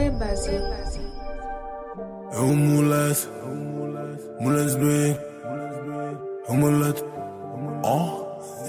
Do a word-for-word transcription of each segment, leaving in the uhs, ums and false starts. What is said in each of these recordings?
é base. É um moleque, moleque bem, é um moleque. Oh,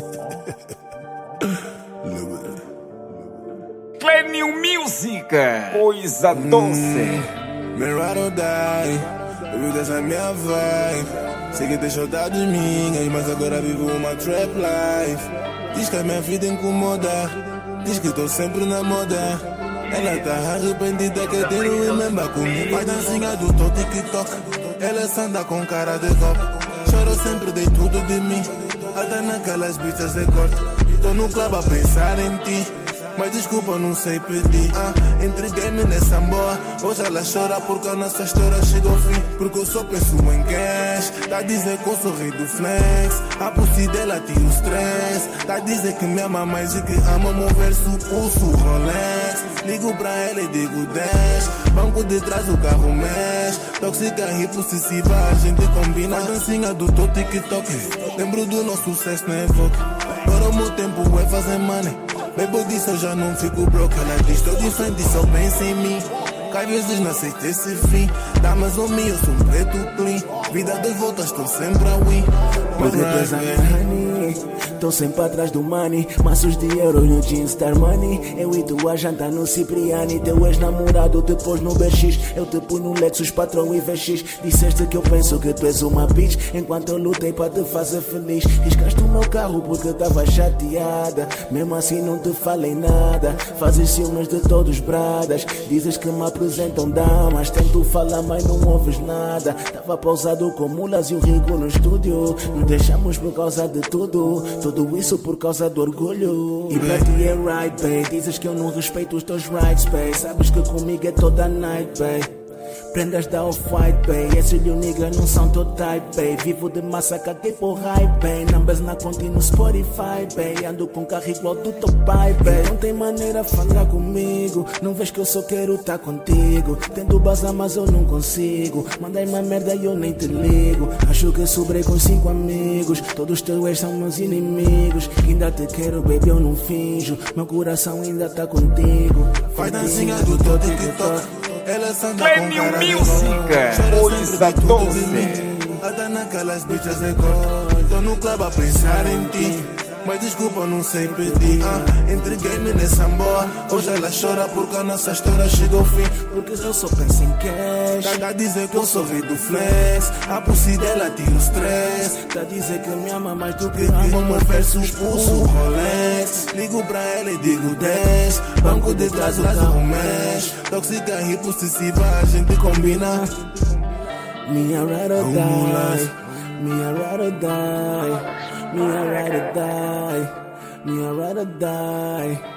Clenil Music, coisa doce. Me ride or die, baby, dessa é minha vibe. Sei que tem saudades minhas, mas agora vivo uma trap life. Diz que a minha vida incomoda, diz que tô sempre na moda. Ela tá arrependida que tem no remember comigo. Faz dancinha do teu TikTok. Ela só anda com cara de cop. Choro sempre, dei tudo de mim. Até naquelas bichas de corte. Tô no clube a pensar em ti, mas desculpa, não sei pedir. Ah, entreguei-me nessa boa. Hoje ela chora porque a nossa história chegou ao fim. Porque eu só penso em cash. Tá a dizer que eu sou rei do flex. A pussy dela tira o stress. Tá a dizer que me ama mais e que ama mover-se o pulso Rolex. Ligo pra ela e digo dez. Banco de trás o carro mexe. Tóxica e possessiva, a gente combina. A dancinha do teu TikTok. Lembro do nosso sucesso na Evoque. Para o meu tempo é fazer money. Bebo disso eu já não fico broke. Ela diz, tô diferente, só pensa em mim. Que às vezes não aceito esse fim. Dá mais ou menos, eu sou um preto clean. Vida de voltas, estou sempre a win. Porque tu és a minha honey, tô sempre atrás do money. Maços de euro no jeans Star Money. Eu e tu a jantar no Cipriani. Teu ex-namorado te pôs no B X. Eu te pus no Lexus, patrão e V X. Disseste que eu penso que tu és uma bitch, enquanto eu lutei para te fazer feliz. Riscaste o meu carro porque tava chateada. Mesmo assim não te falei nada. Fazes ciúmes de todos bradas. Dizes que me apresentam damas. Tento falar mas não ouves nada. Tava pausado com mulas e o rico no estúdio. Nos deixamos por causa de tudo. Tudo isso por causa do orgulho. E pra ti é right, babe. Dizes que eu não respeito os teus rights, babe. Sabes que comigo é toda night, babe. Prendas da off-white, babe. Esse e o nigga não são teu type, babe. Vivo de massa, caguei por hype, babe. Numbers na conta e no Spotify, babe. Ando com carro igual do teu pai, babe. Não tem maneira de falar comigo. Não vês que eu só quero tá contigo. Tento bazar, mas eu não consigo. Mandei uma merda e eu nem te ligo. Acho que sobrei com cinco amigos. Todos teus ex são meus inimigos. Ainda te quero, baby, eu não finjo. Meu coração ainda tá contigo. Faz dancinha do teu TikTok. Ela só anda com cara de Music, coisa doce. Até naquelas bichas de cor. Tô no clube a pensar em ti, mas desculpa, não sei pedir. Ah, entreguei-me nessa boa. Hoje ela chora porque a nossa história chegou ao fim. Porque eu só penso em cash. Tá a dizer que eu sou rei do flex. A pussy dela tira o stress. Tá a dizer que me ama mais do que Que ama ama versus pulso Rolex. Ligo pra ela e digo dez. Banco de trás o carro mexe. Tóxica e possessiva, a gente combina. Minha ride or die. Minha ride or die. Minha ride or die. Minha ride or die.